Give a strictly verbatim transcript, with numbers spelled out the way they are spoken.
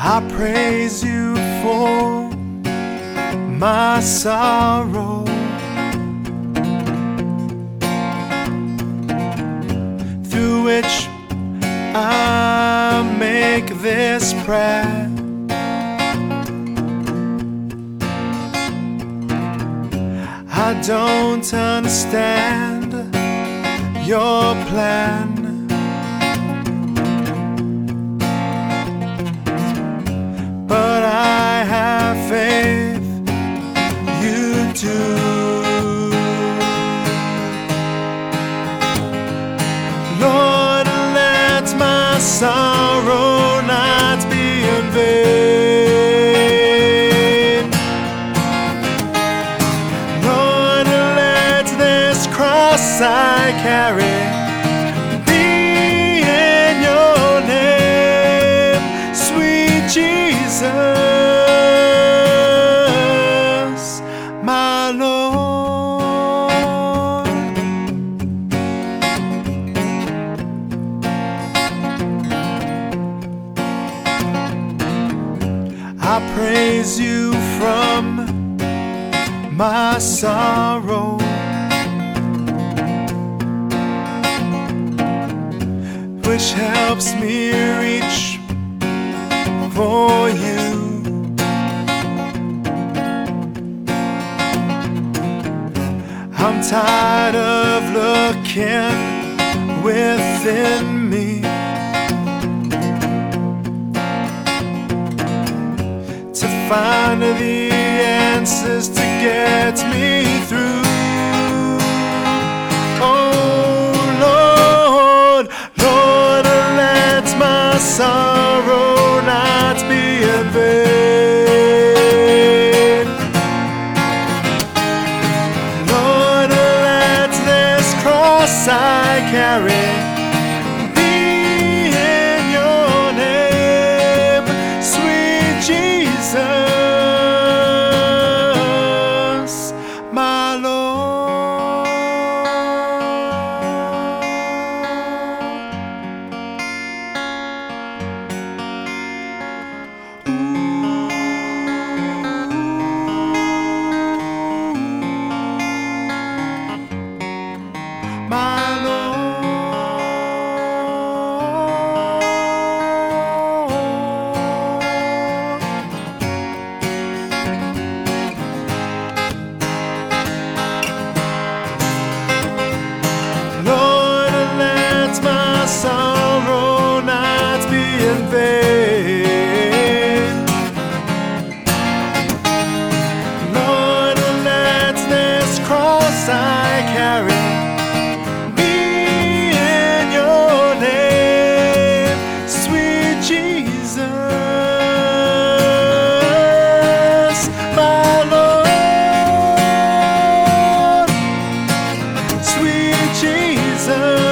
I praise you for my sorrow, through which I make this prayer. I don't understand your plan, but I have faith you do. Lord, let my sorrow not be in vain. Lord, let this cross I carry be in your name, sweet Jesus, my Lord. I praise you from my sorrow, which helps me reach for you. I'm tired of looking within me to find the answers to get me through. Oh Lord, Lord, let my sorrow not be in vain. Lord, let this cross I carry be in your name, sweet Jesus, my Lord. My Lord, let my sorrow not be in vain. Lord, let this cross I carry be in your name, sweet Jesus, my Lord, sweet Jesus.